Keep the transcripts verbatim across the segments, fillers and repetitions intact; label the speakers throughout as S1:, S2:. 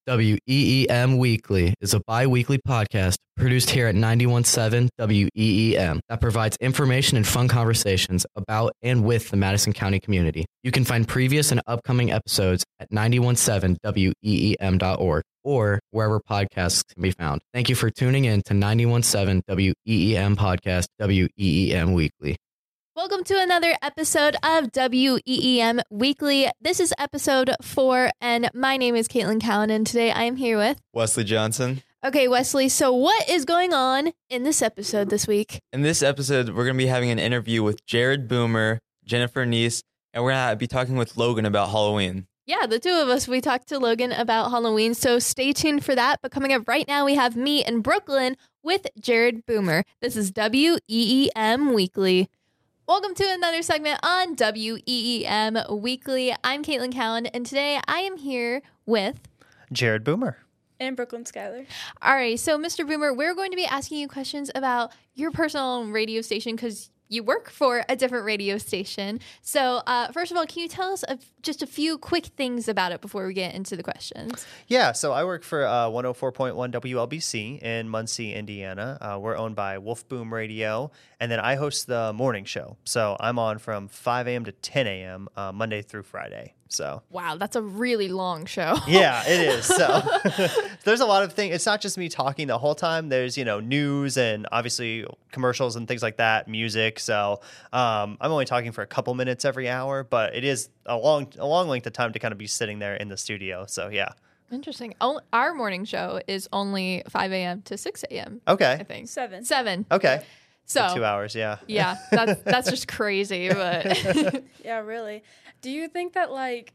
S1: W E E M Weekly is a bi-weekly podcast produced here at ninety-one point seven W E E M that provides information and fun conversations about and with the Madison County community. You can find previous and upcoming episodes at ninety-one point seven W E E M dot org or wherever podcasts can be found. Thank you for tuning in to ninety-one point seven W E E M Podcast, W E E M Weekly.
S2: Welcome to another episode of W E E M Weekly. This is episode four, and my name is Caitlin Cowan, and today I am here with
S3: Wesley Johnson.
S2: Okay, Wesley, so what is going on in this episode this week?
S3: In this episode, we're going to be having an interview with Jared Boomer, Jennifer Neese, and we're going to be talking with Logan about Halloween.
S2: Yeah, the two of us, we talked to Logan about Halloween, so stay tuned for that. But coming up right now, we have me in Brooklyn with Jared Boomer. This is W E E M Weekly. Welcome to another segment on W E E M Weekly. I'm Caitlin Cowan, and today I am here with
S4: Jared Boomer.
S5: And Brooklyn Skyler.
S2: All right, so Mister Boomer, we're going to be asking you questions about your personal radio station because you work for a different radio station. So uh, first of all, can you tell us a, just a few quick things about it before we get into the questions?
S4: Yeah, so I work for uh, one oh four point one W L B C in Muncie, Indiana. Uh, we're owned by Wolf Boom Radio, and then I host the morning show. So I'm on from five a.m. to ten a.m. Uh, Monday through Friday. So
S2: wow, that's a really long show.
S4: Yeah, it is. So there's a lot of things. It's not just me talking the whole time. There's, you know, news and obviously commercials and things like that, music. So um, I'm only talking for a couple minutes every hour, but it is a long, a long length of time to kind of be sitting there in the studio. So yeah.
S2: Interesting. O- Our morning show is only five a.m. to six a.m.
S4: Okay.
S2: I think.
S5: Seven.
S2: Seven.
S4: Okay.
S2: So
S4: For two hours, yeah.
S2: Yeah, that's, that's just crazy. But
S5: Yeah, really. Do you think that, like,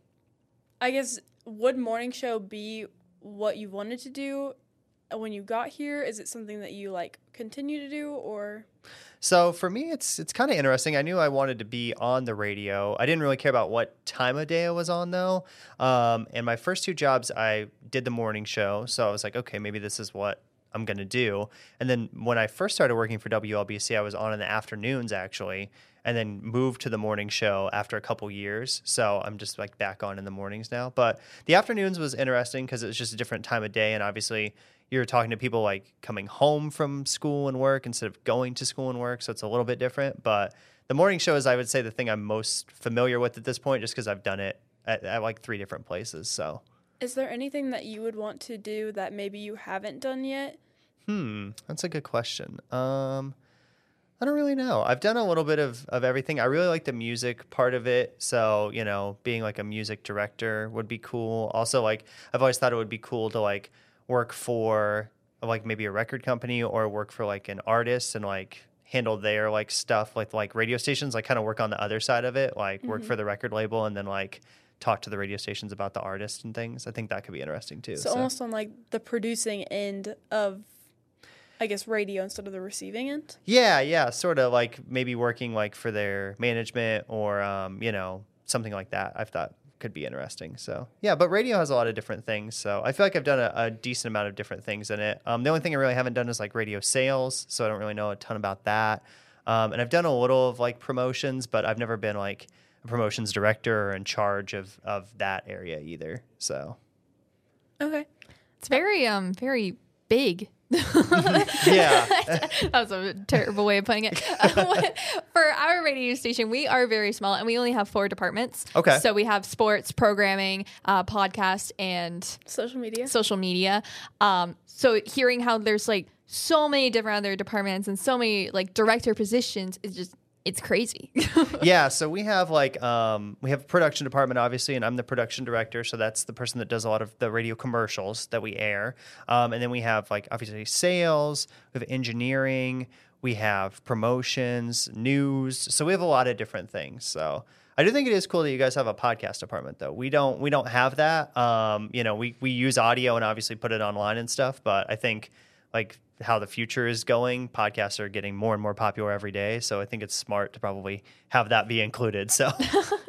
S5: I guess, would morning show be what you wanted to do when you got here? Is it something that you, like, continue to do, or?
S4: So for me, it's it's kind of interesting. I knew I wanted to be on the radio. I didn't really care about what time of day I was on, though. Um, and my first two jobs, I did the morning show. So I was like, okay, maybe this is what I'm going to do. And then when I first started working for W L B C, I was on in the afternoons, actually, and then moved to the morning show after a couple years. So I'm just like back on in the mornings now. But the afternoons was interesting because it was just a different time of day. And obviously you're talking to people like coming home from school and work instead of going to school and work. So it's a little bit different. But the morning show is, I would say, the thing I'm most familiar with at this point, just because I've done it at, at like three different places. So
S5: Is there anything that you would want to do that maybe you haven't done yet?
S4: Hmm, that's a good question. Um, I don't really know. I've done a little bit of, of everything. I really like the music part of it. So, you know, being like a music director would be cool. Also, like, I've always thought it would be cool to like work for like maybe a record company or work for like an artist and like handle their like stuff like like radio stations, like kind of work on the other side of it, like mm-hmm. work for the record label and then like talk to the radio stations about the artist and things. I think that could be interesting too.
S5: So, so. almost on like the producing end of, I guess, radio instead of the receiving end?
S4: Yeah, yeah, sort of like maybe working like for their management or, um, you know, something like that. I've thought could be interesting. So, yeah, but radio has a lot of different things. So I feel like I've done a, a decent amount of different things in it. Um, the only thing I really haven't done is like radio sales. So I don't really know a ton about that. Um, and I've done a little of like promotions, but I've never been like a promotions director or in charge of, of that area either. So.
S5: Okay.
S2: It's very, um, very big.
S4: Yeah.
S2: That was a terrible way of putting it. For our radio station, we are very small and we only have four departments.
S4: Okay.
S2: So we have sports, programming, uh, podcast, and
S5: social media.
S2: Social media. Um, so hearing how there's like so many different other departments and so many like director positions is just, it's crazy.
S4: Yeah, so we have like um, we have a production department, obviously, and I'm the production director, so that's the person that does a lot of the radio commercials that we air. Um, and then we have like obviously sales, we have engineering, we have promotions, news. So we have a lot of different things. So I do think it is cool that you guys have a podcast department, though. We don't we don't have that. Um, you know, we we use audio and obviously put it online and stuff, but I think like how the future is going, podcasts are getting more and more popular every day. So I think it's smart to probably have that be included. So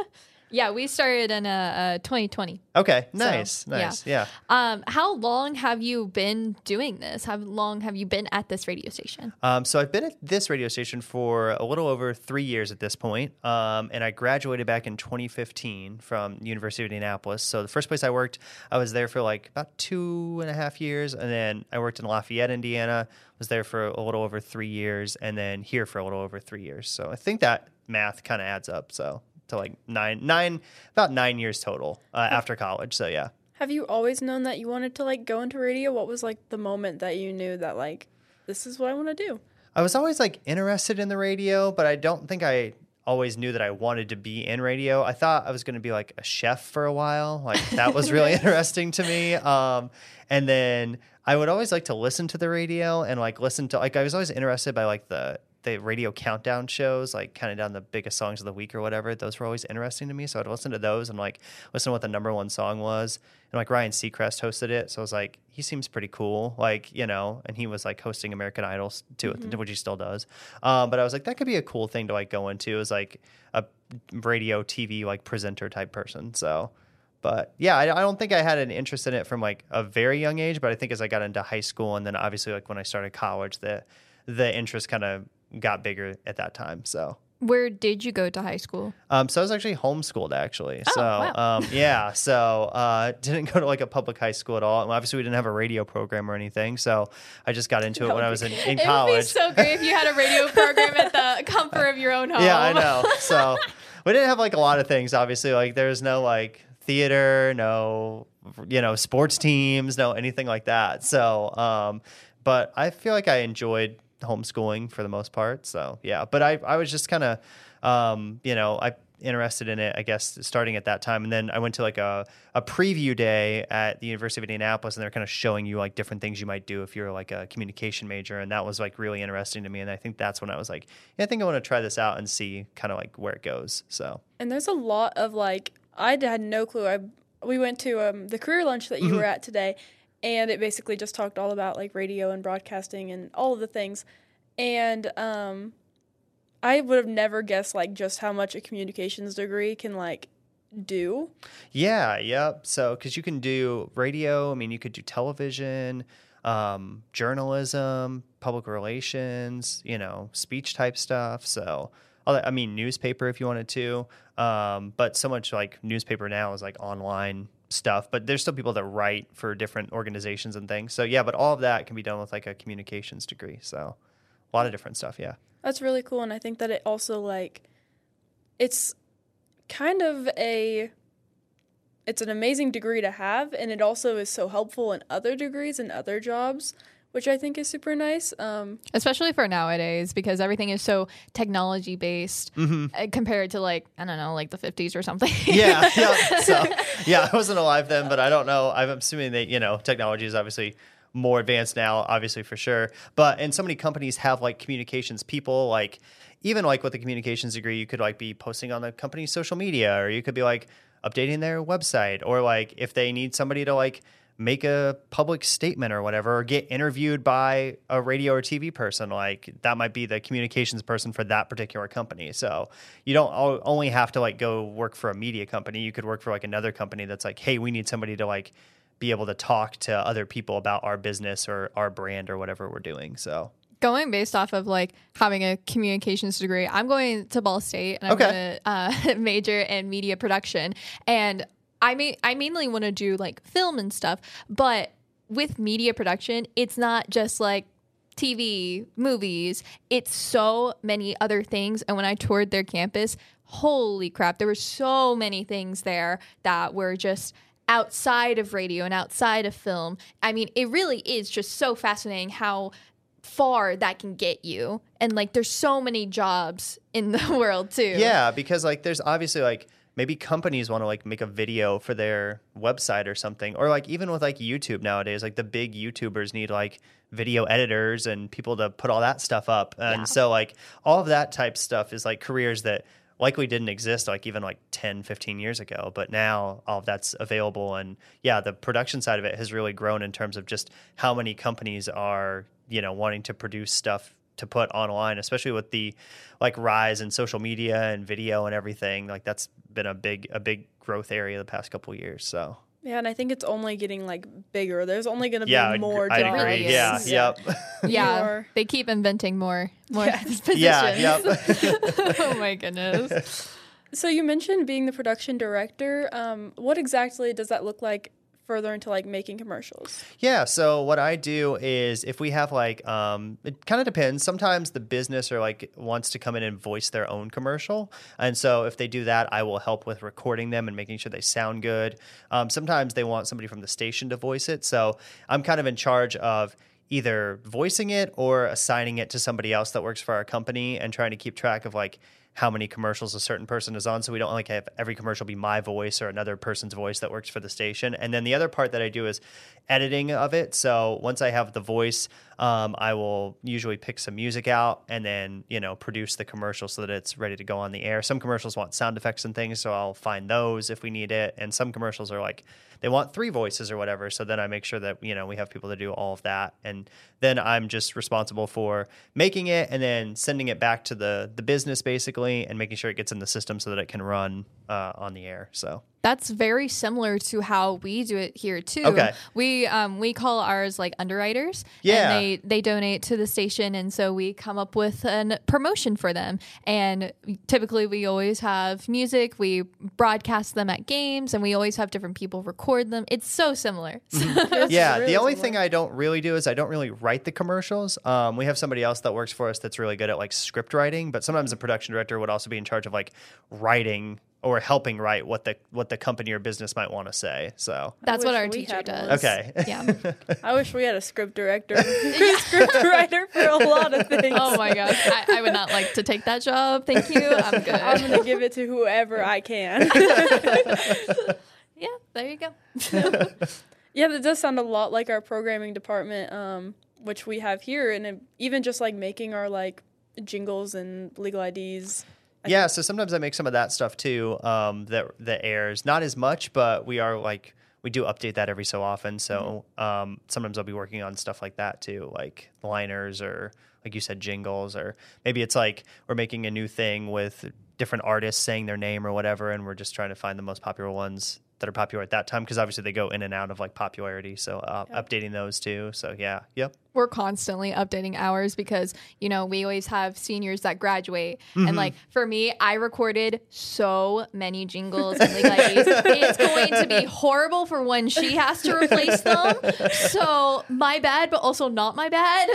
S2: Yeah, we started in uh, uh, twenty twenty.
S4: Okay, nice,
S2: So,
S4: nice, yeah.
S2: Um, how long have you been doing this? How long have you been at this radio station?
S4: Um, so I've been at this radio station for a little over three years at this point, um, and I graduated back in twenty fifteen from University of Indianapolis. So the first place I worked, I was there for like about two and a half years, and then I worked in Lafayette, Indiana, was there for a little over three years, and then here for a little over three years. So I think that math kind of adds up. So to like nine, nine, about nine years total uh, after college. So yeah.
S5: Have you always known that you wanted to like go into radio? What was like the moment that you knew that like this is what I want to do?
S4: I was always like interested in the radio, but I don't think I always knew that I wanted to be in radio. I thought I was going to be like a chef for a while. Like that was really interesting to me. Um, and then I would always like to listen to the radio and like listen to like I was always interested by like the the radio countdown shows, like counting down the biggest songs of the week or whatever. Those were always interesting to me. So I'd listen to those and like listen to what the number one song was. And like Ryan Seacrest hosted it. So I was like, he seems pretty cool. Like, you know, and he was like hosting American Idol too, mm-hmm. which he still does. Um, but I was like, that could be a cool thing to like go into as like a radio T V, like presenter type person. So, but yeah, I, I don't think I had an interest in it from like a very young age, but I think as I got into high school and then obviously like when I started college, the, the interest kind of got bigger at that time. So
S2: where did you go to high school?
S4: Um, so I was actually homeschooled actually.
S2: Oh,
S4: so
S2: wow.
S4: um, yeah, so uh, didn't go to like a public high school at all. And obviously we didn't have a radio program or anything. So I just got into it when I was in, in college.
S2: It would be so great if you had a radio program at the comfort of your own home.
S4: Yeah, I know. So we didn't have like a lot of things. Obviously, like there's no like theater, no you know sports teams, no anything like that. So, um, but I feel like I enjoyed homeschooling for the most part. So yeah, but I, I was just kind of, um, you know, I interested in it, I guess, starting at that time. And then I went to like a, a preview day at the University of Indianapolis and they're kind of showing you like different things you might do if you're like a communication major. And that was like really interesting to me. And I think that's when I was like, yeah, I think I want to try this out and see kind of like where it goes. So,
S5: and there's a lot of like, I had no clue. I, we went to um, the career lunch that you
S4: Mm-hmm.
S5: were at today. And it basically just talked all about like radio and broadcasting and all of the things. And um, I would have never guessed like just how much a communications degree can like do.
S4: Yeah, yep. So, because you can do radio, I mean, you could do television, um, journalism, public relations, you know, speech type stuff. So, I mean, newspaper if you wanted to. Um, but so much like newspaper now is like online stuff, but there's still people that write for different organizations and things. So yeah, but all of that can be done with like a communications degree. So a lot of different stuff. Yeah.
S5: That's really cool. And I think that it also like, it's kind of a, it's an amazing degree to have. And it also is so helpful in other degrees and other jobs, which I think is super nice. Um,
S2: Especially for nowadays, because everything is so technology based
S4: Mm-hmm.
S2: uh, compared to like, I don't know, like the fifties or something.
S4: Yeah. Yeah. So yeah, I wasn't alive then, but I don't know. I'm assuming that, you know, technology is obviously more advanced now, obviously for sure. But, and so many companies have like communications people, like even like with a communications degree, you could like be posting on the company's social media, or you could be like updating their website, or like if they need somebody to like make a public statement or whatever, or get interviewed by a radio or T V person, like that might be the communications person for that particular company. So you don't o- only have to like go work for a media company. You could work for like another company that's like, hey, we need somebody to like be able to talk to other people about our business or our brand or whatever we're doing. So
S2: Going based off of like having a communications degree, I'm going to Ball State and I'm
S4: Okay.
S2: going to uh, major in media production. And I may, I mainly want to do like film and stuff, but with media production, it's not just like T V, movies, it's so many other things. And when I toured their campus, holy crap, there were so many things there that were just outside of radio and outside of film. I mean, it really is just so fascinating how far that can get you. And like there's so many jobs in the world too.
S4: yeah, because like there's obviously like maybe companies want to like make a video for their website or something, or like even with like YouTube nowadays, like the big YouTubers need like video editors and people to put all that stuff up. And
S2: Yeah.
S4: so like all of that type stuff is like careers that likely didn't exist like even like ten, fifteen years ago, but now all of that's available. And yeah, the production side of it has really grown in terms of just how many companies are, you know, wanting to produce stuff to put online, especially with the like rise in social media and video and everything. Like that's been a big a big growth area the past couple of years. So
S5: Yeah, and I think it's only getting like bigger. There's only going to
S4: yeah,
S5: be more
S4: I
S5: jobs.
S4: agree. Yeah, yep.
S2: Yeah,
S5: More-
S2: they keep inventing more more
S5: Yes.
S2: positions.
S4: Yeah, yep.
S2: Oh my goodness.
S5: So you mentioned being the production director. Um, what exactly does that look like further into like making commercials?
S4: Yeah, so what I do is if we have like, um, it kind of depends. Sometimes the business or like wants to come in and voice their own commercial. And so if they do that, I will help with recording them and making sure they sound good. Um, sometimes they want somebody from the station to voice it. So I'm kind of in charge of either voicing it or assigning it to somebody else that works for our company and trying to keep track of like how many commercials a certain person is on, so we don't like have every commercial be my voice or another person's voice that works for the station. And then the other part that I do is editing of it. So once I have the voice, um, I will usually pick some music out and then, you know, produce the commercial so that it's ready to go on the air. Some commercials want sound effects and things, so I'll find those if we need it. And some commercials are like, they want three voices or whatever. So then I make sure that, you know, we have people to do all of that. And then I'm just responsible for making it and then sending it back to the the business basically and making sure it gets in the system so that it can run uh, on the air. So
S2: That's very similar to how we do it here too.
S4: Okay.
S2: We um we call ours like underwriters.
S4: Yeah.
S2: And they they donate to the station, and so we come up with a promotion for them. And typically we always have music. We broadcast them at games, and we always have different people record them. It's so similar.
S5: It's
S4: yeah,
S5: really
S4: the only
S5: similar.
S4: thing I don't really do is I don't really write the commercials. Um, we have somebody else that works for us that's really good at like script writing, but sometimes the production director would also be in charge of like writing or helping write what the what the company or business might want to say. So
S2: That's what
S5: wish
S2: our
S5: we
S2: teacher
S5: had
S2: does.
S5: one.
S4: okay,
S2: Yeah.
S5: I wish we had a script director, a script writer for a lot of things.
S2: Oh my gosh. I, I would not like to take that job. Thank you. I'm good.
S5: I'm gonna give it to whoever I can.
S2: Yeah, there you go.
S5: Yeah, that does sound a lot like our programming department, um, which we have here, and it, even just like making our like jingles and legal I Ds. I
S4: yeah. So sometimes I make some of that stuff too. Um, that that airs not as much, but we are like we do update that every so often. So um, sometimes I'll be working on stuff like that too, like liners or like you said, jingles, or maybe it's like we're making a new thing with different artists saying their name or whatever, and we're just trying to find the most popular ones that are popular at that time, because obviously they go in and out of like popularity. So uh,
S5: Yep.
S4: updating those too. So yeah, yep.
S2: We're constantly updating ours because, you know, we always have seniors that graduate.
S4: Mm-hmm.
S2: And like for me, I recorded so many jingles and legal I Ds. It's going to be horrible for when she has to replace them. So my bad, but also not my bad.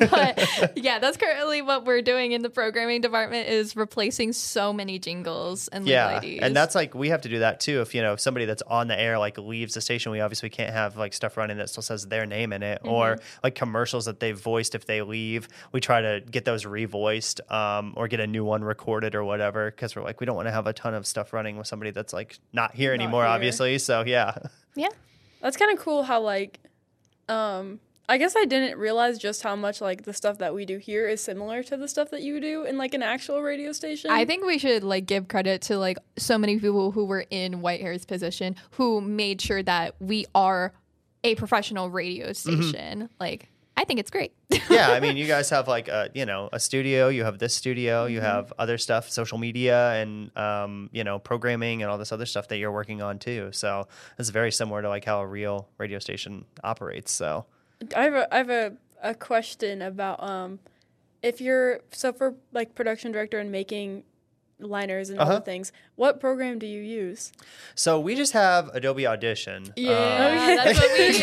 S2: But yeah, that's currently what we're doing in the programming department, is replacing so many jingles and legal
S4: Yeah,
S2: I Ds.
S4: and that's like we have to do that too. If you know if somebody that's on the air like leaves the station, we obviously can't have like stuff running that still says their name in it, or like commercials that they've voiced. If they leave, we try to get those revoiced, um, or get a new one recorded or whatever, because we're like we don't want to have a ton of stuff running with somebody that's like not here
S5: Not
S4: anymore,
S5: here.
S4: obviously. So yeah,
S2: yeah.
S5: That's kind of cool how like, um, I guess I didn't realize just how much like the stuff that we do here is similar to the stuff that you do in like an actual radio station.
S2: I think we should like give credit to like so many people who were in Whitehair's position who made sure that we are a professional radio station. Like, I think it's great.
S4: yeah. I mean, you guys have like a you know a studio. You have this studio. You have other stuff, social media, and um, you know programming and all this other stuff that you're working on too. So it's very similar to like how a real radio station operates. So.
S5: I have a, I have a, a question about um, if you're so for like production director and making liners and all
S4: Uh-huh.
S5: the things, what program do you use?
S4: So we just have Adobe Audition. Um,
S2: that's what we use.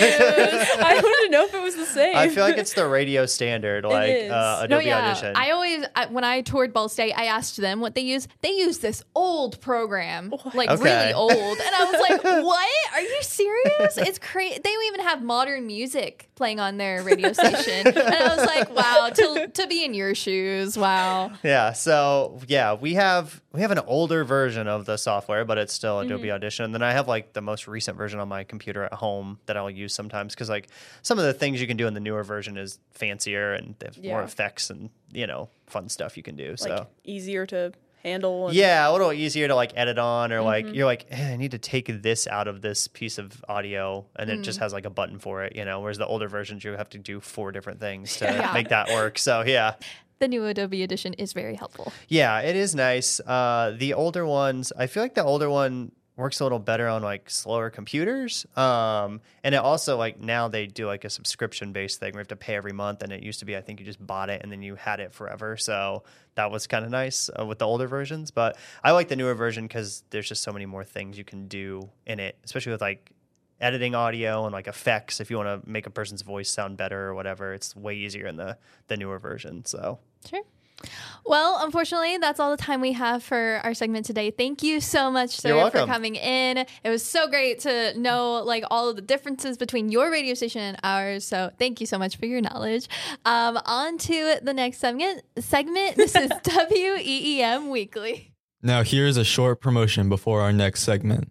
S5: I wanted to know if it was the same.
S4: I feel like it's the radio standard, like
S5: is.
S4: uh,
S2: No,
S4: Adobe
S2: yeah.
S4: Audition.
S2: I always, I, when I toured Ball State, I asked them what they use. They use this old program, like
S4: Okay.
S2: really old. And I was like, what? Are you serious? It's crazy. They even have modern music playing on their radio station. And I was like, wow, to, to be in your shoes. Wow.
S4: yeah. So yeah, we have we have an older version of the software, but it's still Adobe
S2: Mm-hmm.
S4: Audition. And then I have like the most recent version on my computer at home that I'll use sometimes, because like some of the things you can do in the newer version is fancier and they have more
S5: Yeah.
S4: effects and you know fun stuff you can do.
S5: like
S4: So.
S5: easier to handle. And
S4: Yeah, a little easier to like edit on, or like
S2: Mm-hmm.
S4: you're like, eh, I need to take this out of this piece of audio, and it
S2: Mm.
S4: just has like a button for it, you know. Whereas the older versions, you have to do four different things to
S2: Yeah.
S4: make that work. So yeah,
S2: the new Adobe Edition is very helpful.
S4: Yeah, it is nice. Uh, the older ones, I feel like the older one works a little better on like slower computers. Um, and it also like now they do like a subscription based thing where you have to pay every month. And it used to be, I think you just bought it and then you had it forever. So that was kind of nice uh, with the older versions. But I like the newer version because there's just so many more things you can do in it, especially with like editing audio and like effects. If you want to make a person's voice sound better or whatever, it's way easier in the, the newer version. So
S2: Sure. Well, unfortunately, that's all the time we have for our segment today. Thank you so much, sir,
S4: You're welcome.
S2: for coming in. It was so great to know like all of the differences between your radio station and ours. So thank you so much for your knowledge. Um, on to the next segment. Segment. This is W E E M Weekly.
S3: Now, here's a short promotion before our next segment.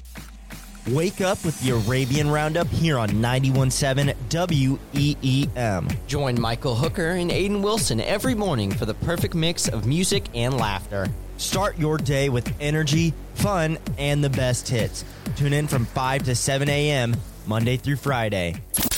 S6: Wake up with the Arabian Roundup here on ninety-one point seven W E E M.
S7: Join Michael Hooker and Aiden Wilson every morning for the perfect mix of music and laughter.
S6: Start your day with energy, fun, and the best hits. Tune in from five to seven a.m. Monday through Friday.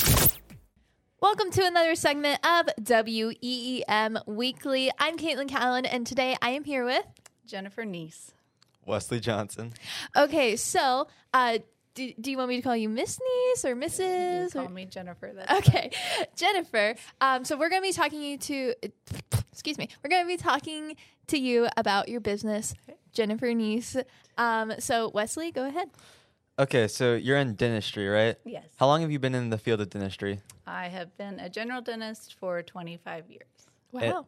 S2: Welcome to another segment of W E E M Weekly. I'm Caitlin Callan, and today I am here with
S5: Jennifer Neese.
S3: Wesley Johnson.
S2: Okay, so uh, do, do you want me to call you Miss Niece or Missus
S5: Call
S2: or-
S5: me Jennifer. That's
S2: Okay, Jennifer. Um, so we're going to be talking you to, excuse me, we're going to be talking to you about your business, Jennifer Neese. Um, so Wesley, go ahead.
S3: Okay, so you're in dentistry, right?
S5: Yes.
S3: How long have you been in the field of dentistry?
S5: I have been a general dentist for twenty-five years.
S2: Wow.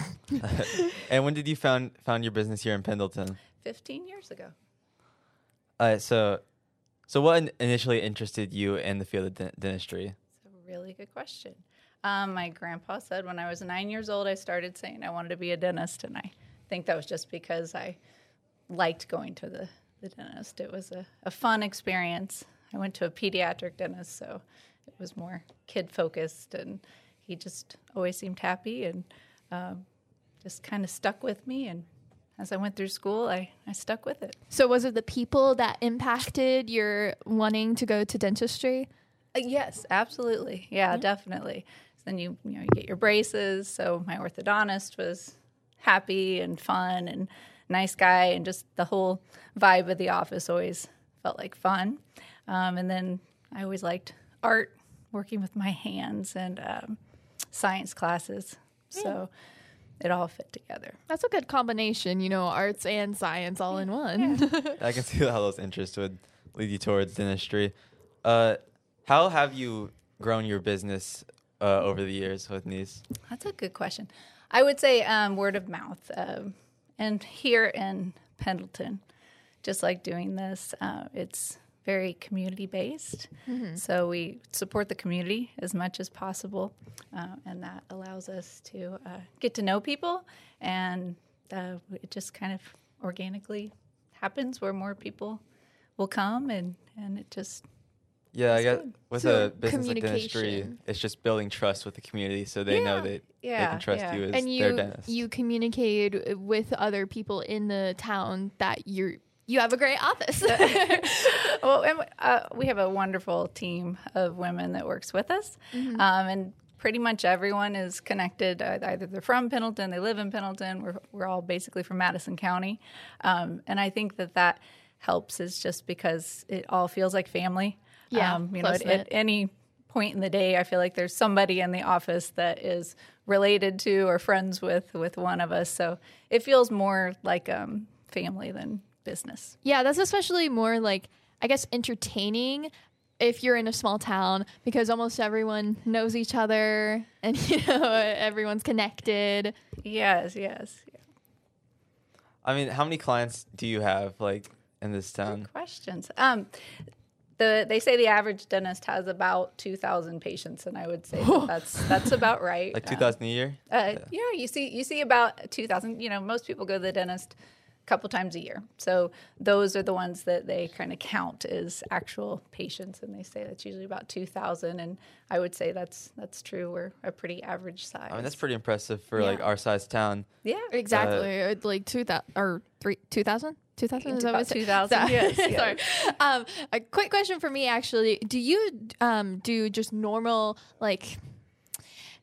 S3: And when did you found found your business here in Pendleton?
S5: fifteen years ago.
S3: Uh, so, so what in- initially interested you in the field of dent- dentistry?
S5: It's a really good question. Um, my grandpa said when I was nine years old, I started saying I wanted to be a dentist, and I think that was just because I liked going to the, the dentist. It was a, a fun experience. I went to a pediatric dentist, so it was more kid-focused, and he just always seemed happy and um, just kind of stuck with me, and as I went through school, I, I stuck with it.
S2: So was it the people that impacted your wanting to go to dentistry?
S5: Uh, yes, absolutely. Yeah,
S2: Mm-hmm.
S5: definitely. So then you you know you get your braces. So my orthodontist was happy and fun and nice guy, and just the whole vibe of the office always felt like fun. Um, and then I always liked art, working with my hands, and um, science classes. So it all fit together.
S2: That's a good combination, you know, arts and science all in one.
S3: I can see how those interests would lead you towards dentistry. Uh, how have you grown your business uh, over the years with Niece?
S5: That's a good question. I would say um, word of mouth. Um, and here in Pendleton, just like doing this, uh, it's very community-based.
S2: Mm-hmm.
S5: So we support the community as much as possible, uh, and that allows us to uh, get to know people, and uh, it just kind of organically happens where more people will come, and, and it just
S3: Yeah, I
S5: That's
S3: guess
S5: good.
S3: with
S2: So
S3: a business like dentistry,
S2: communication.
S3: it's just building trust with the community, so they know
S5: Yeah,
S3: that they
S5: yeah,
S3: can trust
S5: yeah.
S3: you as
S2: And
S3: their
S2: you
S3: dentist.
S2: you communicate with other people in the town that you're you have a great office.
S5: well, and, uh, we have a wonderful team of women that works with us,
S2: Mm-hmm.
S5: um, and pretty much everyone is connected. Uh, either they're from Pendleton, they live in Pendleton. We're we're all basically from Madison County, um, and I think that that helps is just because it all feels like family.
S2: Yeah,
S5: um, you know, at,
S2: close-knit.
S5: at any point in the day, I feel like there's somebody in the office that is related to or friends with with one of us. So it feels more like um, family than business.
S2: Yeah, that's especially more like, I guess, entertaining if you're in a small town because almost everyone knows each other and, you know, everyone's connected.
S5: Yes, yes. Yeah.
S3: I mean, how many clients do you have, like, in this town?
S5: Good questions. Um, the they say the average dentist has about two thousand patients, and I would say that that's that's about right.
S3: Like
S5: Um,
S3: two thousand a year?
S5: Uh, yeah, you see you see about two thousand. You know, most people go to the dentist a couple times a year. So those are the ones that they kind of count as actual patients, and they say that's usually about two thousand. And I would say that's that's true. We're a pretty average size.
S3: I mean, that's pretty impressive for,
S5: Yeah.
S3: like, our size town.
S5: yeah,
S2: Exactly. Or like two thousand or three, two thousand? two thousand? Is that what
S5: About
S2: it's-
S5: two thousand,
S2: So-
S5: yes, yes.
S2: Sorry. Um, a quick question for me, actually. Do you um, do just normal, like,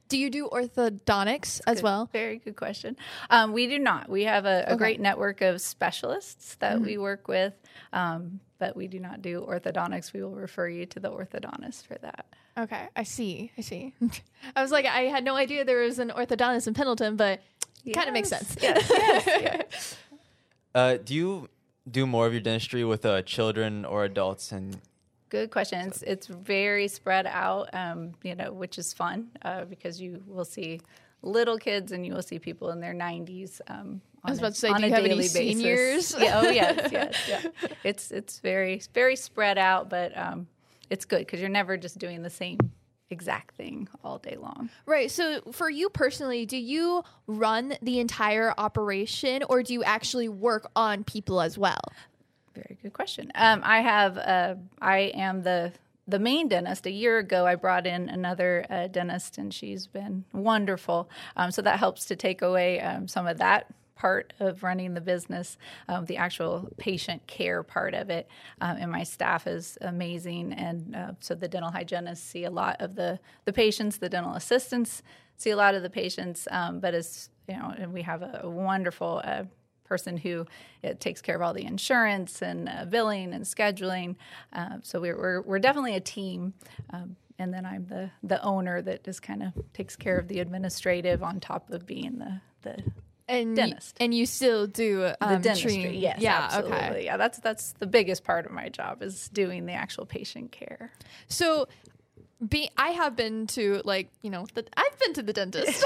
S2: Do you do orthodontics as
S8: Good.
S2: well?
S8: Very good question. Um, we do not. We have a, a
S2: Okay.
S8: great network of specialists that
S2: Mm-hmm.
S8: we work with, um, but we do not do orthodontics. We will refer you to the orthodontist for that.
S2: Okay, I see. I see. I was like, I had no idea there was an orthodontist in Pendleton, but it kind of makes
S8: Yes,
S2: sense.
S8: Yes, yes, yes.
S3: Uh, do you do more of your dentistry with uh, children or adults? And
S8: Good question. It's it's very spread out, um, you know, which is fun uh, because you will see little kids and you will see people in their nineties. Um,
S2: I was
S8: on
S2: about
S8: a-
S2: to say,
S8: on
S2: do
S8: a
S2: you have any
S8: daily basis.
S2: seniors?
S8: Yeah, oh yes, yes, yeah. It's it's very very spread out, but um, it's good because you're never just doing the same exact thing all day long.
S2: Right. So for you personally, do you run the entire operation or do you actually work on people as well?
S8: Very good question. Um, I have uh, I am the the main dentist. A year ago, I brought in another uh, dentist, and she's been wonderful. Um, so that helps to take away um, some of that part of running the business, um, the actual patient care part of it. Um, and my staff is amazing. And uh, so the dental hygienists see a lot of the, the patients, the dental assistants see a lot of the patients. Um, but as you know, and we have a, a wonderful uh, person who it takes care of all the insurance and uh, billing and scheduling. Uh, so we're, we're, we're definitely a team. Um, and then I'm the, the owner that just kind of takes care of the administrative on top of being the, the
S2: And
S8: Dentist.
S2: You, and you still do
S8: the
S2: um,
S8: dentistry.
S2: treating-
S8: Yes,
S2: yeah,
S8: absolutely.
S2: okay.
S8: Yeah, that's that's the biggest part of my job is doing the actual patient care.
S2: So, be I have been to like you know the, I've been to the dentist,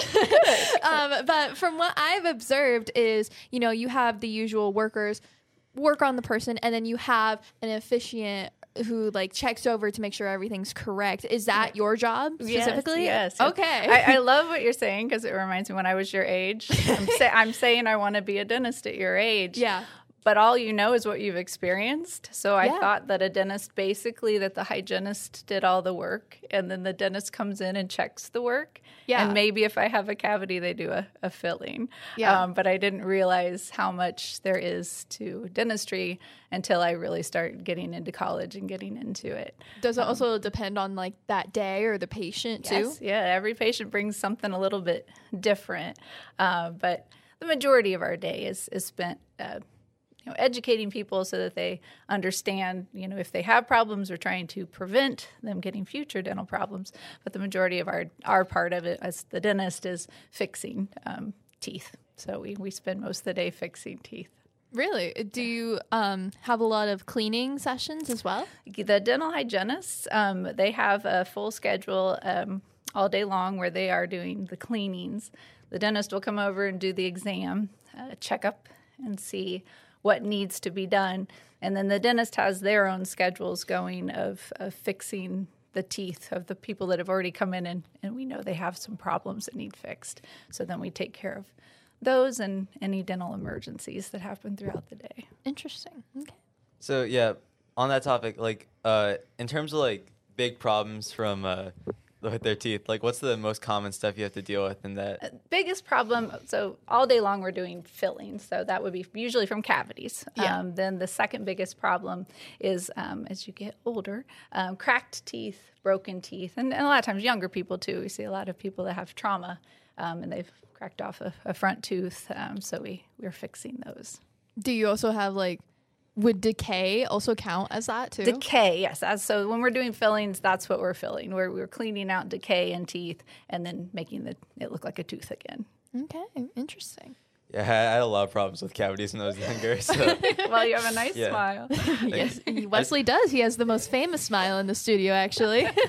S2: um, but from what I've observed is you know you have the usual workers work on the person, and then you have an officiant who like checks over to make sure everything's correct. Is that your job specifically?
S8: Yes. yes.
S2: Okay.
S8: I, I love what you're saying because it reminds me when I was your age. I'm, say, I'm saying I want to be a dentist at your age.
S2: Yeah.
S8: But all you know is what you've experienced. So I
S2: Yeah.
S8: thought that a dentist, basically that the hygienist did all the work and then the dentist comes in and checks the work.
S2: Yeah.
S8: And maybe if I have a cavity, they do a, a filling.
S2: Yeah.
S8: Um, but I didn't realize how much there is to dentistry until I really started getting into college and getting into it.
S2: Does it also depend on like that day or the patient too?
S8: Yes, yeah, every patient brings something a little bit different. Uh, but the majority of our day is, is spent uh, you know, educating people so that they understand, you know, if they have problems, we're trying to prevent them getting future dental problems. But the majority of our, our part of it as the dentist is fixing um, teeth. So we, we spend most of the day fixing teeth.
S2: Really? Do you um, have a lot of cleaning sessions as well?
S8: The dental hygienists, um, they have a full schedule um, all day long where they are doing the cleanings. The dentist will come over and do the exam, uh, check up, and see what needs to be done. And then the dentist has their own schedules going of, of fixing the teeth of the people that have already come in and, and we know they have some problems that need fixed. So then we take care of those and any dental emergencies that happen throughout the day.
S2: Interesting. Okay.
S3: so yeah, on that topic, like uh, in terms of like big problems from uh, with their teeth, like what's the most common stuff you have to deal with in that?
S8: Biggest problem, so all day long we're doing fillings, so that would be usually from cavities.
S2: Yeah.
S8: Um, then the second biggest problem is um, as you get older, um, cracked teeth, broken teeth, and, and a lot of times younger people too. We see a lot of people that have trauma um, and they've cracked off a, a front tooth, um, so we, we're fixing those.
S2: Do you also have like, would decay also count as that too?
S8: Decay, yes. As, so when we're doing fillings, that's what we're filling. We're, we're cleaning out decay in teeth and then making the, it look like a tooth again.
S2: Okay, interesting.
S3: Yeah, I had a lot of problems with cavities when I was younger. So
S8: Well, you have a nice
S3: Yeah.
S8: smile.
S2: Yes, Wesley does. He has the most famous smile in the studio, actually.
S3: yeah,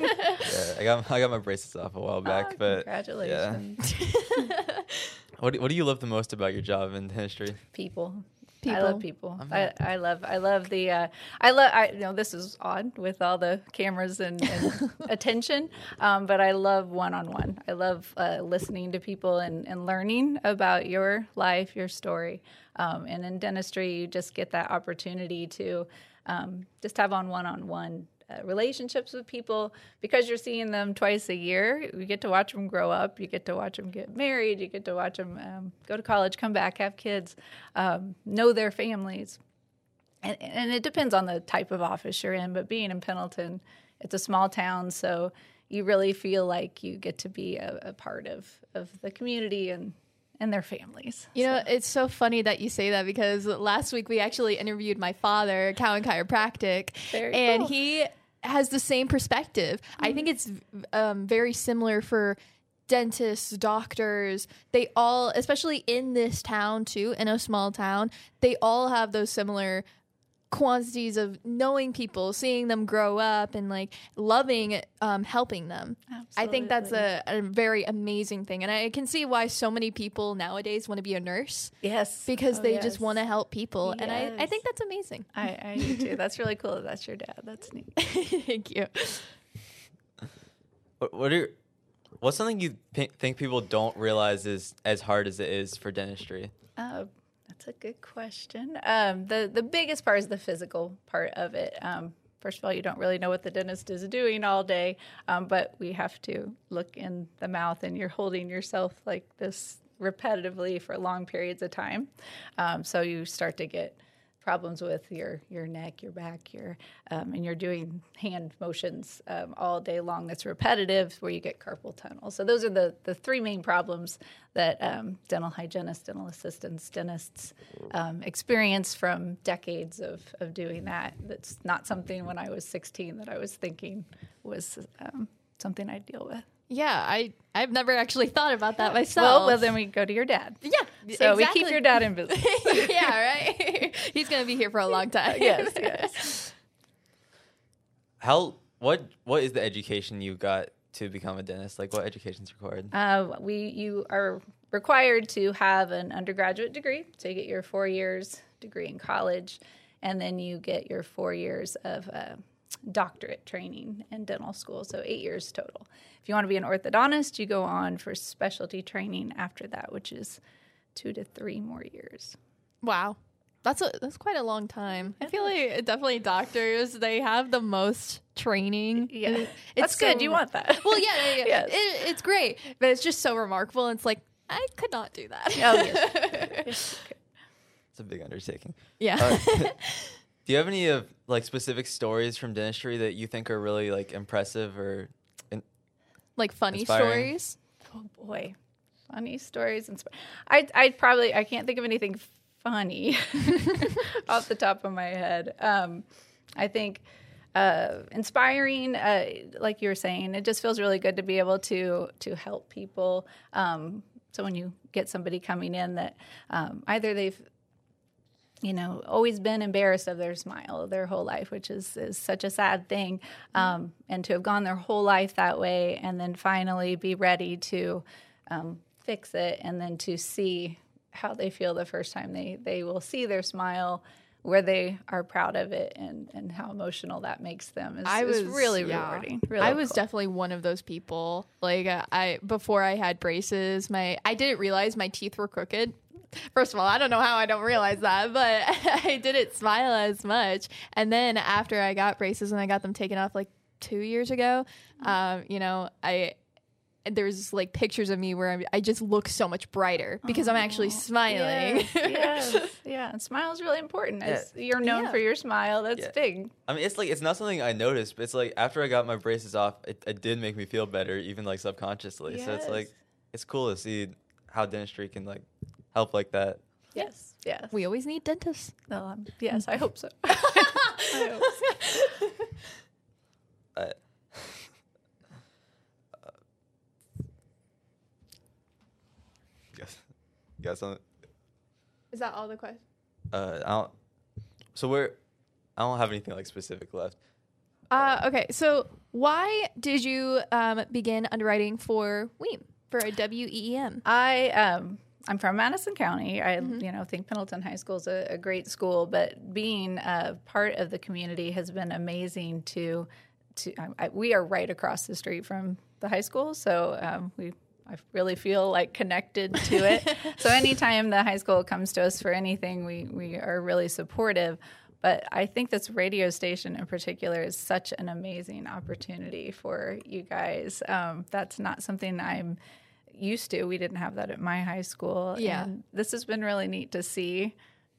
S3: I got I got my braces off a while back,
S8: Ah,
S3: but
S8: congratulations.
S3: what do, what do you love the most about your job in dentistry?
S8: People. I
S2: People.
S8: love people. I, I love I love the uh, I love I you know this is odd with all the cameras and, and attention, um, but I love one on one. I love uh, listening to people and, and learning about your life, your story. Um, and in dentistry, you just get that opportunity to um, just have on one on one relationships with people because you're seeing them twice a year. You get to watch them grow up. You get to watch them get married. You get to watch them um, go to college, come back, have kids, um, know their families. And, and it depends on the type of office you're in. But being in Pendleton, it's a small town, so you really feel like you get to be a, a part of, of the community and, and their families.
S2: You know,
S8: So-
S2: it's so funny that you say that because last week we actually interviewed my father, Cowan Chiropractic,
S8: Very
S2: and
S8: cool.
S2: he has the same perspective. I think it's um, very similar for dentists, doctors. They all, especially in this town too, in a small town, they all have those similar quantities of knowing people, seeing them grow up, and like loving um, helping them. I think that's a, a very amazing thing, and I can see why so many people nowadays want to be a nurse
S8: Yes.
S2: because
S8: Oh,
S2: they
S8: yes.
S2: just want to help people, and I, I
S8: Yes.
S2: think that's amazing.
S8: I, I do too. That's really cool that that's your dad. That's neat.
S2: Thank you.
S3: What, what are what's something you p- think people don't realize is as hard as it is for dentistry?
S8: Uh, that's a good question. Um, the the biggest part is the physical part of it. Um, first of all, you don't really know what the dentist is doing all day, um, but we have to look in the mouth, and you're holding yourself like this repetitively for long periods of time. Um, so you start to get problems with your your neck, your back, your um, and you're doing hand motions um, all day long. That's repetitive, where you get carpal tunnel. So those are the the three main problems that um, dental hygienists, dental assistants, dentists um, experience from decades of of doing that. That's not something when I was sixteen that I was thinking was um, something I'd deal with.
S2: Yeah, I I've never actually thought about that
S8: Well,
S2: myself.
S8: well, then we go to your dad.
S2: yeah,
S8: So we
S2: exactly.
S8: keep your dad in business.
S2: yeah, right. He's gonna be here for a long time.
S8: yes, yes.
S3: How what what is the education you got to become a dentist? Like, what education's required?
S8: Uh, we you are required to have an undergraduate degree, so you get your four years degree in college, and then you get your four years of uh, doctorate training in dental school, so eight years total. If you want to be an orthodontist, you go on for specialty training after that, which is two to three more years.
S2: Wow. That's a that's quite a long time. I feel like definitely doctors, they have the most training.
S8: Yeah,
S2: It-
S8: that's good.
S2: so-
S8: You want that?
S2: Well, yeah, yeah, yeah.
S8: Yes.
S2: It, it's great, but it's just so remarkable. It's like I could not do that.
S8: Oh, yes.
S3: It's a big undertaking.
S2: yeah.
S3: Uh, do you have any of like specific stories from dentistry that you think are really like impressive or in-
S2: like funny
S3: Inspiring.
S2: stories.
S8: Oh boy, funny stories. And I, I probably I can't think of anything funny off the top of my head. Um, I think uh, inspiring, uh, like you were saying, it just feels really good to be able to to help people. Um, so when you get somebody coming in that um, either they've you know, always been embarrassed of their smile their whole life, which is, is such a sad thing. Um, and to have gone their whole life that way and then finally be ready to um, fix it and then to see how they feel the first time they, they will see their smile, where they are proud of it and, and how emotional that makes them is,
S2: I was
S8: is really
S2: yeah.
S8: rewarding. Really
S2: I was
S8: cool.
S2: definitely one of those people. Like uh, I before I had braces, my I didn't realize my teeth were crooked. First of all, I don't know how I don't realize that, but I didn't smile as much. And then after I got braces and I got them taken off like two years ago, um, you know, I there's like pictures of me where I'm, I just look so much brighter because I'm actually smiling.
S8: Yes, yes, yeah. And smile is really important. It's, you're known
S2: Yeah.
S8: for your smile. That's
S3: Yeah.
S8: big.
S3: I mean, it's like it's not something I noticed, but it's like after I got my braces off, it, it did make me feel better, even like subconsciously. So it's like
S8: Yes.
S3: it's cool to see how dentistry can like help like that.
S8: Yes, yes.
S2: We always need dentists.
S8: No, um, yes, I hope so. I hope so.
S3: Uh, you got, you got something?
S2: Is that all the questions?
S3: Uh, I don't. So we're. I don't have anything like specific left.
S2: Uh, okay, so why did you um, begin underwriting for Weem, for a W E E M?
S8: I um I'm from Madison County. I
S2: Mm-hmm.
S8: you know think Pendleton High School is a, a great school, but being a part of the community has been amazing. To to I, I, we are right across the street from the high school, so um, we. I really feel like connected to it. So anytime the high school comes to us for anything, we, we are really supportive. But I think this radio station in particular is such an amazing opportunity for you guys. Um, that's not something I'm used to. We didn't have that at my high school.
S2: Yeah.
S8: And this has been really neat to see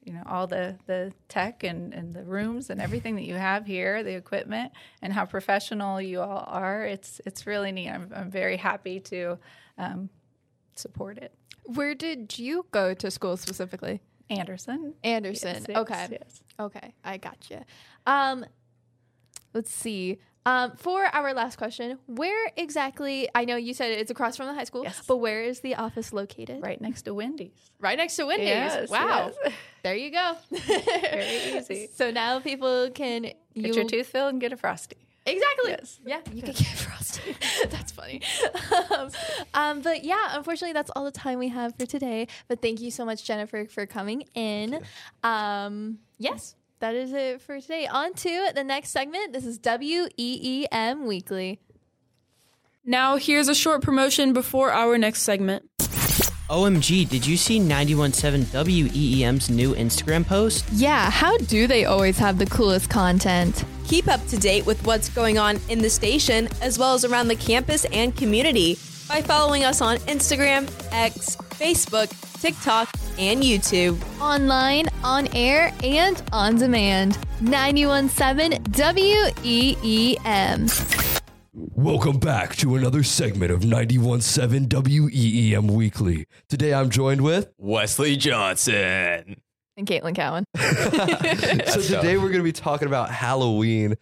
S8: you know, all the, the tech and, and the rooms and everything that you have here, the equipment, and how professional you all are. It's it's really neat. I'm, I'm very happy to um, support it.
S2: Where did you go to school specifically?
S8: Anderson.
S2: Anderson.
S8: Yes, yes,
S2: okay.
S8: yes.
S2: Okay. I gotcha. Um, let's see. Um, for our last question, where exactly, I know you said it's across from the high school,
S8: Yes.
S2: but where is the office located?
S8: Right next to Wendy's.
S2: Right next to Wendy's.
S8: Yes,
S2: Wow.
S8: yes.
S2: There you go.
S8: Very easy.
S2: So now people can
S8: Get
S2: you,
S8: your tooth filled and get a Frosty.
S2: Exactly.
S8: Yes.
S2: Yeah, you can get frosted. That's funny. um, um, but yeah, unfortunately, that's all the time we have for today. But thank you so much, Jennifer, for coming in. Um, yes, that is it for today. On to the next segment. This is W E E M Weekly.
S5: Now, here's a short promotion before our next segment.
S7: O M G, did you see ninety-one point seven W E E M's new Instagram post?
S2: Yeah, how do they always have the coolest content?
S9: Keep up to date with what's going on in the station, as well as around the campus and community, by following us on Instagram, X, Facebook, TikTok, and YouTube.
S2: Online, on air, and on demand. ninety-one point seven W E E M.
S10: Welcome back to another segment of ninety-one point seven W E E M Weekly. Today I'm joined with...
S3: Wesley Johnson.
S2: And Caitlin Cowan.
S10: So today we're going to be talking about Halloween.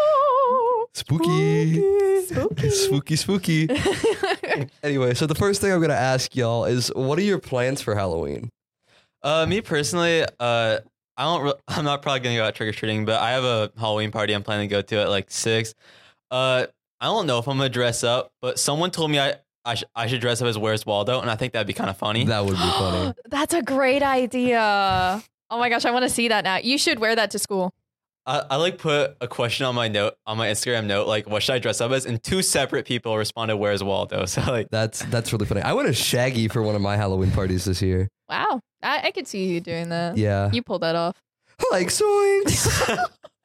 S10: Spooky. Spooky. Spooky, spooky. Anyway, so the first thing I'm going to ask y'all is, what are your plans for Halloween?
S3: Uh, me personally, uh, I don't. Re- I'm not probably gonna go out trick or treating, but I have a Halloween party I'm planning to go to at like six. Uh, I don't know if I'm gonna dress up, but someone told me I I, sh- I should dress up as Where's Waldo, and I think that'd be kind of funny.
S10: That would be funny.
S2: That's a great idea. Oh my gosh, I want to see that now. You should wear that to school.
S3: I, I like put a question on my note on my Instagram note, like what should I dress up as, and two separate people responded Where's Waldo. So like
S10: That's that's really funny. I went as Shaggy for one of my Halloween parties this year.
S2: Wow. I, I could see you doing that.
S10: Yeah.
S2: You pulled that off.
S10: Like zoinks.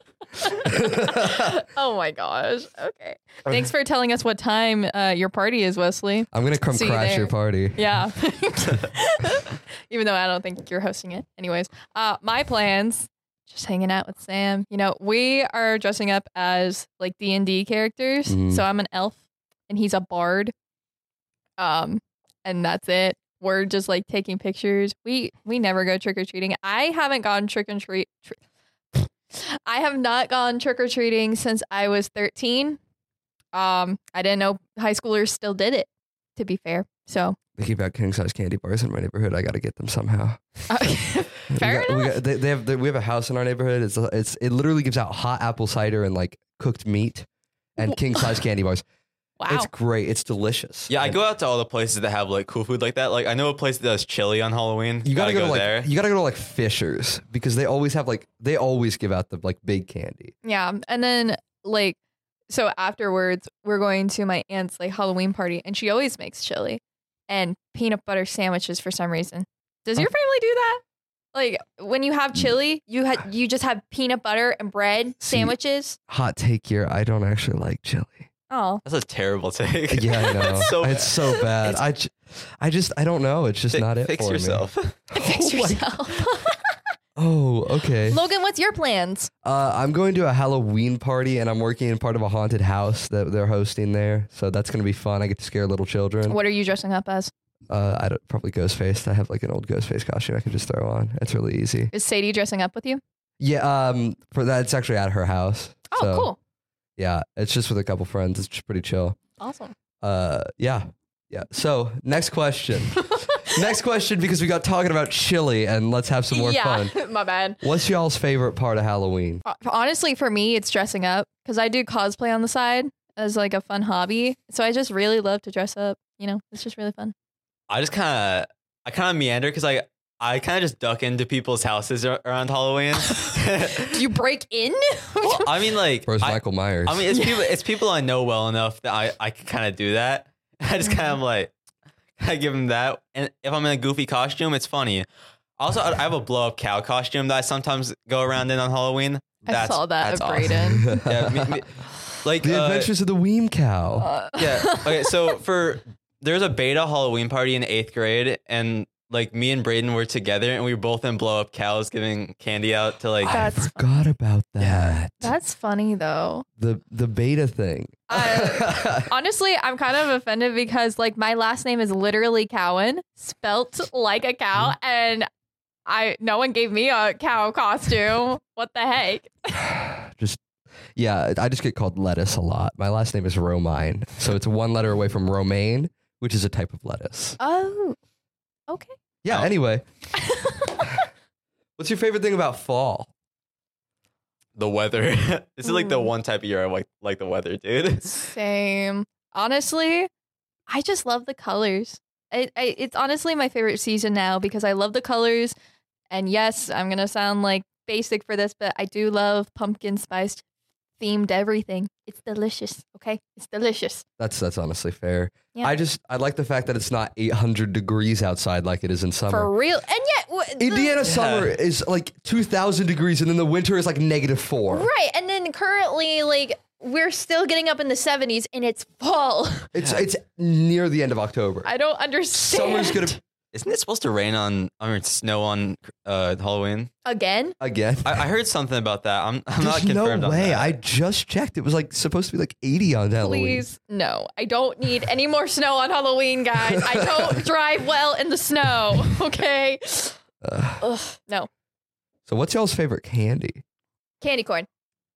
S2: Oh my gosh. Okay. Thanks for telling us what time uh, your party is, Wesley.
S10: I'm gonna come
S2: See you
S10: crash
S2: there.
S10: your party.
S2: Yeah. Even though I don't think you're hosting it. Anyways, uh, my plans, just hanging out with Sam. You know, we are dressing up as like D and D characters.
S10: Mhm.
S2: So I'm an elf and he's a bard. Um, and that's it. We're just like taking pictures. We we never go trick or treating. I haven't gone trick and treat. Tr- I have not gone trick or treating since I was thirteen. Um, I didn't know high schoolers still did it. To be fair, so
S10: They keep out king size candy bars in my neighborhood. I got to get them somehow.
S2: uh,
S10: We
S2: fair
S10: got- we
S2: enough.
S10: got- they, they have they, we have a house in our neighborhood. It's it's it literally gives out hot apple cider and like cooked meat and king size candy bars.
S2: Wow.
S10: It's great. It's delicious.
S3: yeah, I
S10: And
S3: go out to all the places that have like cool food like that. Like I know a place that does chili on Halloween.
S10: You gotta, go, to like
S3: there.
S10: you gotta go to like Fisher's because they always have like they always give out the like big candy.
S2: Yeah, and then like so afterwards, we're going to my aunt's like Halloween party, and she always makes chili and peanut butter sandwiches for some reason. Does your family do that? Like when you have chili, you had you just have peanut butter and bread
S10: See,
S2: sandwiches.
S10: Hot take here. I don't actually like chili.
S2: Oh,
S3: That's a terrible take.
S10: Yeah, I know.
S3: It's so bad.
S10: It's so bad.
S3: It's-
S10: I, j- I just I don't know. It's just
S3: Fi-
S10: not it
S3: Fix
S10: for
S3: yourself.
S10: me.
S2: fix
S10: Oh my-
S2: yourself.
S10: Oh, okay.
S2: Logan, what's your plans?
S10: Uh, I'm going to a Halloween party and I'm working in part of a haunted house that they're hosting there. So that's going to be fun. I get to scare little children.
S2: What are you dressing up as?
S10: Uh, I don't, probably Ghostface. I have like an old Ghostface costume I can just throw on. It's really easy.
S2: Is Sadie dressing up with you?
S10: Yeah, um, for that, it's actually at her house.
S2: Oh,
S10: So,
S2: cool.
S10: Yeah, it's just with a couple friends. It's just pretty chill.
S2: Awesome.
S10: Uh, yeah, yeah. So next question. Next question, because we got talking about chili, and let's have some more
S2: yeah,
S10: fun.
S2: my bad.
S10: What's y'all's favorite part of Halloween?
S2: Uh, Honestly, for me, it's dressing up because I do cosplay on the side as like a fun hobby. So I just really love to dress up. You know, it's just really fun.
S3: I just kind of, I kind of meander because I, I kind of just duck into people's houses ar- around Halloween.
S2: Do you break in?
S3: Well, I mean, like,
S10: Where's
S3: I,
S10: Michael Myers?
S3: I mean, it's people, it's people I know well enough that I, I can kind of do that. I just kind of like, I give them that, and if I'm in a goofy costume, it's funny. Also, I I have a blow up cow costume that I sometimes go around in on Halloween.
S2: I saw that
S3: that's
S2: of
S3: awesome.
S2: Brayden.
S3: Yeah, me, me, like
S10: the
S3: uh,
S10: Adventures of the Weem Cow.
S2: Uh,
S3: yeah. Okay, so for there's a beta Halloween party in eighth grade, and like me and Braden were together and we were both in blow up cows giving candy out to like.
S10: I
S2: That's
S10: forgot about that.
S2: That's funny though.
S10: The the beta thing.
S2: I, honestly, I'm kind of offended because like my last name is literally Cowan, spelt like a cow, and I no one gave me a cow costume. What the heck?
S10: Just yeah, I just get called lettuce a lot. My last name is Romine, so it's one letter away from romaine, which is a type of lettuce.
S2: Oh, okay.
S10: Yeah.
S3: Oh.
S10: Anyway, what's your favorite thing about fall?
S3: The weather. This is like the
S2: Ooh.
S3: one type of year I like like the weather, dude.
S2: Same. Honestly, I just love the colors. I, I, it's honestly my favorite season now because I love the colors. And yes, I'm going to sound like basic for this, but I do love pumpkin spice themed everything. It's delicious. Okay. It's delicious.
S10: That's that's honestly fair.
S2: Yeah.
S10: I just I like the fact that it's not eight hundred degrees outside like it is in summer.
S2: For real. And yet, w- the-
S10: Indiana summer is like two thousand degrees, and then the winter is like negative four.
S2: Right. And then currently, like, we're still getting up in the seventies and it's fall.
S10: It's it's near the end of October.
S2: I don't understand.
S10: Summer's gonna
S3: Isn't it supposed to rain on, I mean, snow on uh, Halloween?
S2: Again?
S10: again.
S3: I, I heard something about that. I'm, I'm not
S10: There's
S3: confirmed
S10: no
S3: on
S10: way.
S3: that.
S10: I just checked. It was like supposed to be like eighty on Halloween.
S2: Please, no. I don't need any more snow on Halloween, guys. I don't drive well in the snow, okay?
S10: Uh,
S2: Ugh, no.
S10: so, what's y'all's favorite candy?
S2: Candy corn.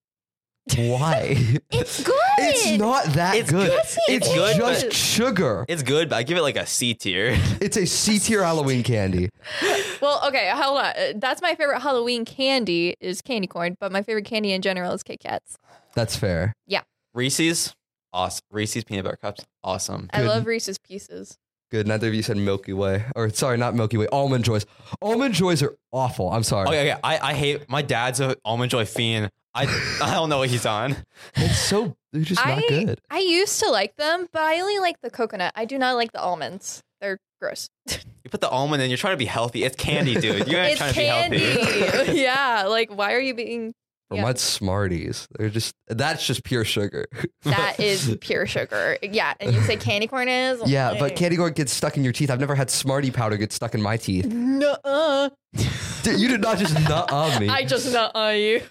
S10: Why?
S2: It's good.
S10: It's not that
S3: It's
S10: good.
S3: good.
S2: Yes, it
S3: It's good,
S10: just
S3: but-
S10: sugar.
S3: It's good, but I give it like a C tier.
S10: It's a C tier Halloween candy.
S2: Well, okay, hold on. Uh, That's my favorite Halloween candy is candy corn, but my favorite candy in general is Kit Kats.
S10: That's fair.
S3: Reese's, awesome. Reese's peanut butter cups, awesome.
S2: I
S10: Good.
S2: love Reese's Pieces.
S10: Good. Neither of you said Milky Way. Or, sorry, not Milky Way. Almond Joys. Almond Joys are awful. I'm sorry.
S3: Oh yeah, yeah. I, I hate. My dad's a almond joy fiend. I I don't know what he's on.
S10: It's so, they're just not
S2: I,
S10: good.
S2: I used to like them, but I only like the coconut. I do not like the almonds. They're gross.
S3: You put the almond in, you're trying to be healthy. It's candy, dude. You're not
S2: It's
S3: trying to
S2: candy.
S3: be healthy.
S2: Yeah, like why are you being
S10: For
S2: yeah.
S10: my Smarties, they're just, that's just pure sugar.
S2: That is pure sugar. Yeah, and you say candy corn is?
S10: Yeah, but candy corn gets stuck in your teeth. I've never had Smartie powder get stuck in my teeth.
S2: Nuh-uh.
S10: Dude, you did not just nut-uh me.
S2: I just nuh-uh you.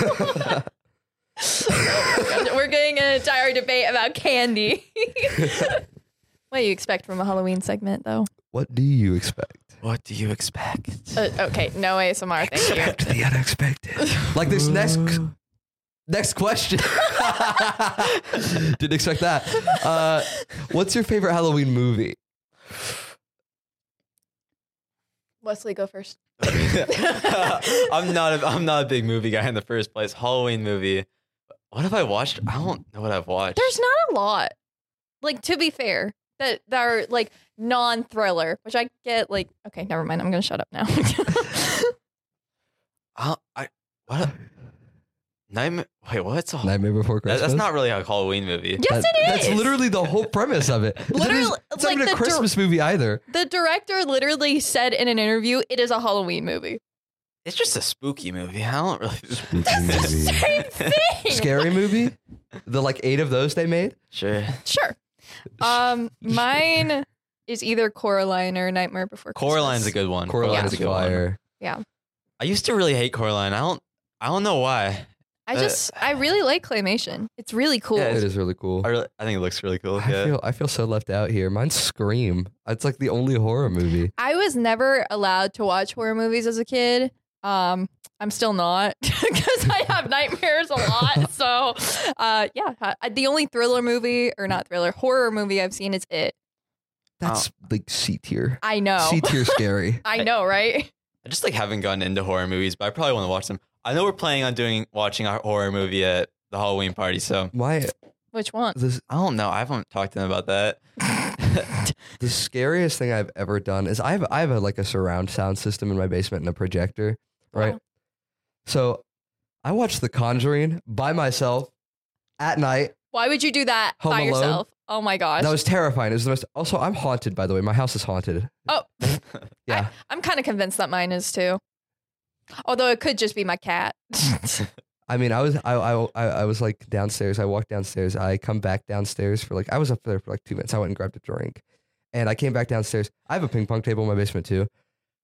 S2: Oh my gosh, we're getting an entire debate about candy. What do you expect from a Halloween segment, though?
S10: What do you expect?
S3: What do you expect?
S2: Uh, okay, no A S M R. Thank you.
S10: Expect the unexpected. Like this next next question. Didn't expect that. Uh, what's your favorite Halloween movie?
S2: Wesley, go first.
S3: I'm not. A, I'm not a big movie guy in the first place. Halloween movie. What have I watched? I don't know what I've watched.
S2: There's not a lot. Like, to be fair, that, that are like non-thriller, which I get like, okay, never mind. I'm going to shut up now.
S3: I, I what? A, Nightmare. Wait, what's a
S10: Nightmare Before
S3: that,
S10: Christmas.
S3: That's not really a Halloween movie.
S2: Yes,
S10: That-
S2: it
S10: That's
S2: is.
S10: literally the whole premise of it. It's not
S2: Literally,
S10: even- it's not
S2: like
S10: even
S2: the
S10: a
S2: dir-
S10: Christmas movie either.
S2: The director literally said in an interview, it is a Halloween movie.
S3: It's just a spooky movie. I don't really.
S2: That's the same thing.
S10: Scary movie? The like eight of those they made?
S3: Sure.
S2: Sure. Um, mine is either Coraline or Nightmare Before Christmas.
S3: Coraline's a good one.
S10: Coraline
S3: Coraline's
S10: is
S3: a good one.
S10: fire.
S2: Yeah.
S3: I used to really hate Coraline. I don't. I don't know why.
S2: I
S3: Uh,
S2: just, I really like claymation. It's really cool.
S3: Yeah,
S10: It is really cool.
S3: I really. I think it looks really cool.
S10: I
S3: Yeah.
S10: feel I feel so left out here. Mine's Scream. It's like the only horror movie.
S2: I was never allowed to watch horror movies as a kid. Um, I'm still not because I have nightmares a lot. So, uh, yeah, I, the only thriller movie or not thriller horror movie I've seen is It.
S10: That's like C tier.
S2: I know.
S10: C tier scary.
S2: I know, right?
S3: I just like haven't gotten into horror movies, but I probably want to watch them. I know we're planning on doing watching a horror movie at the Halloween party, so
S10: My
S2: Which one?
S10: this
S3: I don't know. I haven't talked to them about that.
S10: the scariest thing I've ever done is I have I have a, like a surround sound system in my basement and a projector, right?
S2: Wow.
S10: So I watched The Conjuring by myself at night.
S2: Why would you do that
S10: Home
S2: by
S10: Alone?
S2: yourself? Oh my gosh.
S10: That was terrifying. It was the most. Also, I'm haunted. By the way, my house is haunted.
S2: oh,
S10: Yeah.
S2: I, I'm kind of convinced that mine is too. Although it could just be my cat.
S10: I mean, I was I, I I I was like downstairs. I walked downstairs. I come back downstairs for like I was up there for like two minutes. I went and grabbed a drink, and I came back downstairs. I have a ping pong table in my basement too.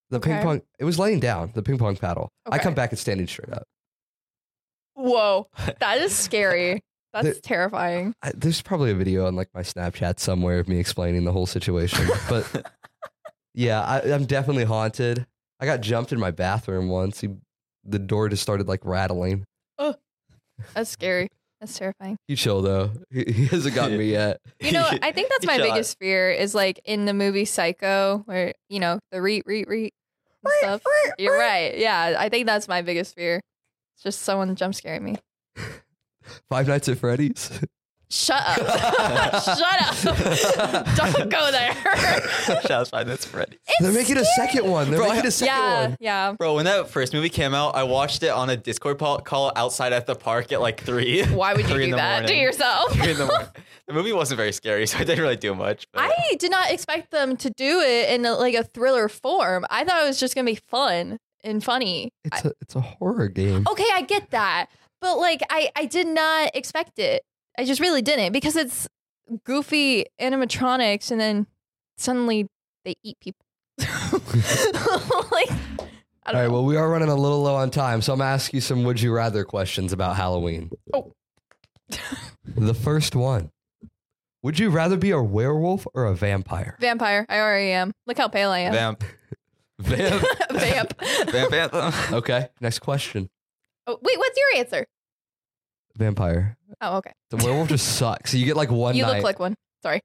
S10: The ping
S2: Okay.
S10: pong. It was laying down. The ping pong paddle. I
S2: Okay.
S10: come back and standing straight up.
S2: Whoa, that is scary. That's
S10: There-
S2: terrifying.
S10: I, there's probably a video on like my Snapchat somewhere of me explaining the whole situation. But yeah, I, I'm definitely haunted. I got jumped in my bathroom once. He, the door just started like rattling.
S2: That's scary. That's terrifying.
S10: He chill though. He, he hasn't gotten me yet.
S2: You know, I think that's
S3: You
S2: my
S3: shot.
S2: biggest fear is like in the movie Psycho, where you know the reet reet reet and stuff. You're right. Yeah, I think that's my biggest fear. It's just someone jump scaring me.
S10: Five Nights at Freddy's.
S2: Shut up! Shut up! Don't go there.
S3: Shout out, that's Freddy.
S10: They're making a second one. They're
S3: Bro,
S10: making a second
S2: yeah,
S10: one.
S2: yeah.
S3: Bro, when that first movie came out, I watched it on a Discord call, call outside at the park at like three.
S2: Why would you
S3: three in
S2: do
S3: the
S2: that to
S3: morning.
S2: yourself?
S3: Three in the morning. The movie wasn't very scary, so I didn't really do much. But
S2: I did not expect them to do it in a, like a thriller form. I thought it was just gonna be fun and funny.
S10: It's a it's a horror game.
S2: Okay, I get that, but like I I did not expect it. I just really didn't because it's goofy animatronics, and then suddenly they eat people. Like, I don't
S10: All right,
S2: know.
S10: well, we are running a little low on time, so I'm going to ask you some would you rather questions about Halloween.
S2: Oh.
S10: The first one. Would you rather be a werewolf or a vampire?
S2: Vampire. I already am. Look how pale I am.
S3: Vamp.
S10: Vamp.
S2: Vamp.
S3: Vamp anthem.
S10: Okay, next question.
S2: Oh, wait, what's your answer?
S10: Vampire.
S2: Oh, okay.
S10: The werewolf just sucks. You get like one
S2: You
S10: night.
S2: look like one. Sorry.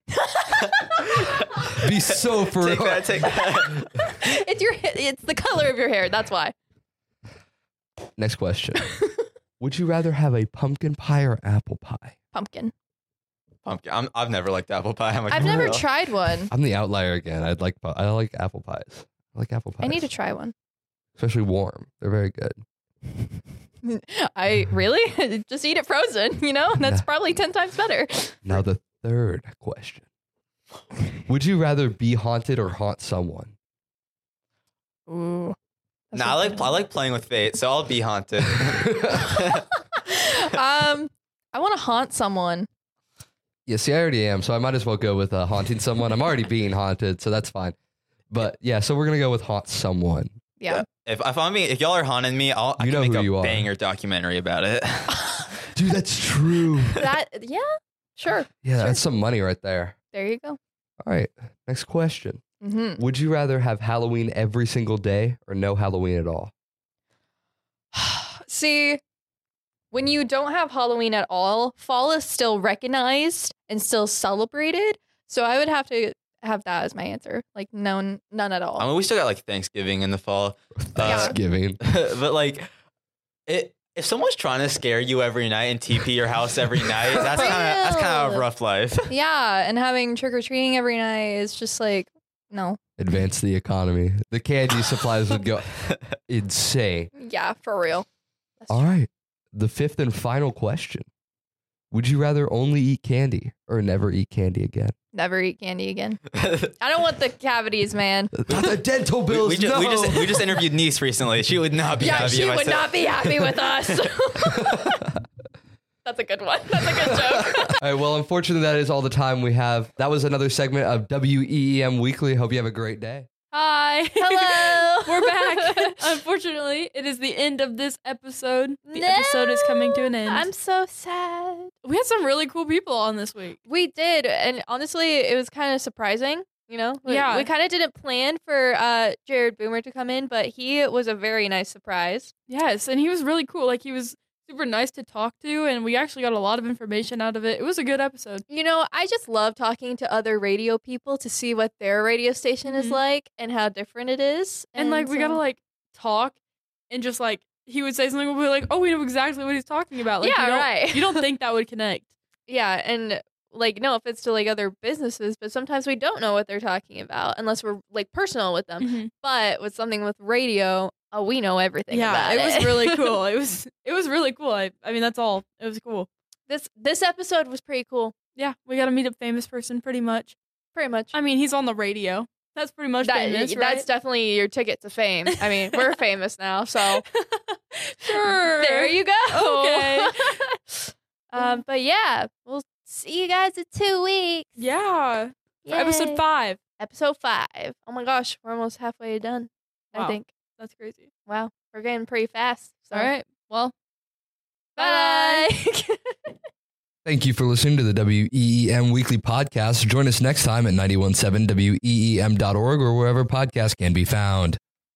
S10: Be so for
S3: Take
S10: real.
S3: that, take that.
S2: It's your. It's the color of your hair. That's why.
S10: Next question. Would you rather have a pumpkin pie or apple pie?
S2: Pumpkin.
S3: Pumpkin. I'm, I've never liked apple pie. I'm like,
S2: I've never
S3: "Oh."
S2: tried one.
S10: I'm the outlier again. I'd like pu- I like apple pies. I like apple pies.
S2: I need to try one.
S10: Especially warm. They're very good.
S2: I really just eat it frozen. You know, that's
S10: Yeah.
S2: probably ten times better.
S10: Now the third question. Would you rather be haunted or haunt someone?
S2: Ooh.
S3: Nah, I like I like playing with fate, so I'll be haunted.
S2: Um, I want to haunt someone.
S10: Yeah, see, I already am, so I might as well go with uh, haunting someone. I'm already being haunted, so that's fine. But yeah, so we're gonna go with haunt someone.
S2: Yeah.
S3: If if I'm being, if y'all are haunting me, I'll I
S10: You
S3: can
S10: know
S3: make
S10: who
S3: a
S10: you are.
S3: banger documentary about it.
S10: Dude, that's true.
S2: That. Yeah. Sure.
S10: Yeah,
S2: Sure.
S10: that's some money right there.
S2: There you go.
S10: All right, next question.
S2: hmm
S10: Would you rather have Halloween every single day or no Halloween at all?
S2: See, when you don't have Halloween at all, fall is still recognized and still celebrated. So I would have to have that as my answer. Like none, none at all.
S3: I mean, we still got like Thanksgiving in the fall,
S10: Thanksgiving.
S3: but like, it if someone's trying to scare you every night and T P your house every night, that's kind of that's kind of a
S2: Real.
S3: rough life.
S2: Yeah, and having trick or treating every night is just like no.
S10: Advance the economy. The candy supplies would go insane.
S2: Yeah, for real. That's
S10: All right. The fifth and final question. Would you rather only eat candy or never eat candy again?
S2: Never eat candy again. I don't want the cavities, man.
S10: Not the dental
S3: we,
S10: bills.
S3: we, just,
S10: no.
S3: we just we just interviewed Niece recently. She would not be
S2: Yeah,
S3: happy.
S2: she
S3: if I
S2: would
S3: said-
S2: not be happy with us. That's a good one. That's a good joke.
S10: All right. Well, unfortunately, that is all the time we have. That was another segment of W E E M Weekly. Hope you have a great day.
S5: Hi.
S2: Hello.
S5: We're back. Unfortunately, it is the end of this episode. The episode is coming to an end.
S2: I'm so sad.
S5: we had some really cool people on this week.
S2: We did, and honestly, it was kind of surprising. You know, we,
S5: Yeah.
S2: we kind of didn't plan for uh, Jared Boomer to come in, but he was a very nice surprise.
S5: Yes, and he was really cool. Like, he was super nice to talk to, and we actually got a lot of information out of it. It was a good episode.
S2: You know, I just love talking to other radio people to see what their radio station is
S5: Mhm.
S2: like and how different it is.
S5: And, like, we gotta,
S2: so-
S5: like, talk and just, like, he would say something, we'll be like, oh, we know exactly what he's talking about. Like,
S2: Yeah,
S5: you don't,
S2: right.
S5: You don't think that would connect.
S2: yeah, and like no offense to like other businesses, but sometimes we don't know what they're talking about unless we're like personal with them.
S5: Mhm.
S2: But with something with radio, oh, we know everything.
S5: Yeah,
S2: about
S5: it
S2: it
S5: was really cool. It was it was really cool. I, I mean, that's all. It was cool.
S2: This this episode was pretty cool.
S5: Yeah, we got to meet a famous person pretty much.
S2: Pretty much.
S5: I mean, he's on the radio. That's pretty much
S2: That,
S5: famous, right?
S2: That's definitely your ticket to fame. I mean, we're famous now, so
S5: sure.
S2: there you go.
S5: Okay.
S2: um, but yeah, we'll see you guys in two weeks.
S5: Yeah. For episode
S2: Yay.
S5: five.
S2: Episode five. Oh my gosh, we're almost halfway done. I
S5: Wow.
S2: think.
S5: That's crazy.
S2: Wow, we're getting pretty fast. So.
S5: All right. Well,
S2: Bye.
S10: Thank you for listening to the W E E M Weekly Podcast. Join us next time at nine one seven W E E M dot org or wherever podcasts can be found.